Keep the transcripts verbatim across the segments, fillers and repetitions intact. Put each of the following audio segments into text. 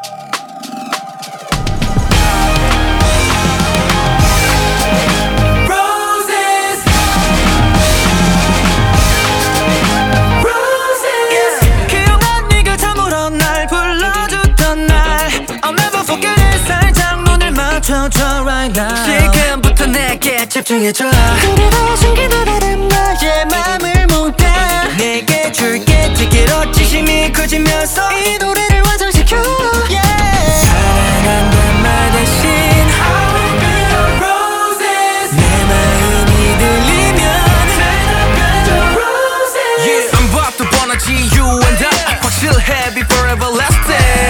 지금부터 내게 집중해줘. 그래도 숨기더라도 나의 맘을 못해. 내게 줄게 지키로 지심이 커지면서 이 노래를 완성시켜. yeah. 사랑한단 말 대신 I will be your roses. 내 마음이 들리면 대답해줘 roses. Yeah, I'm about to 뻔하지 you and I 확실해 be forever lasting.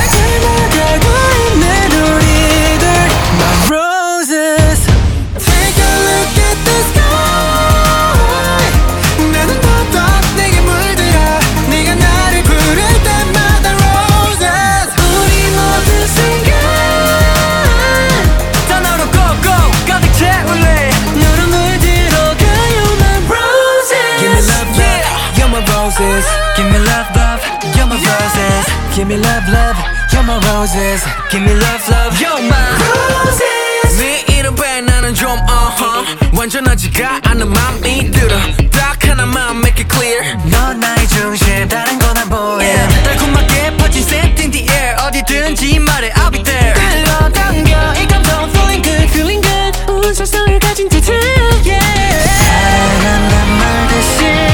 Give me love, love, you're my roses. Give me love, love, you're my roses. Give me love, love, you're my roses. 네 이름에 나는 좀 uh-huh 완전하지가 않은 맘이 들어 딱 하나만 make it clear. 넌 나의 중심 다른 건 안 보여. yeah. 달콤하게 퍼진 set in the air 어디든지 말해 I'll be there. 끌어당겨 이 감정 feeling good feeling good 온 세상을 가진 듯해. yeah. 사랑한단 말 대신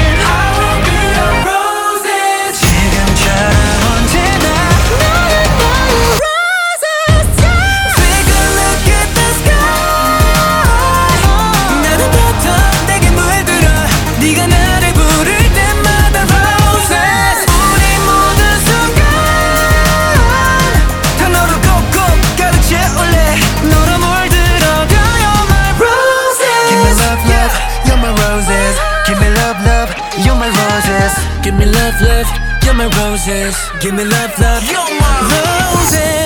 Give me love, love, you're my roses. Give me love, love, you're my roses.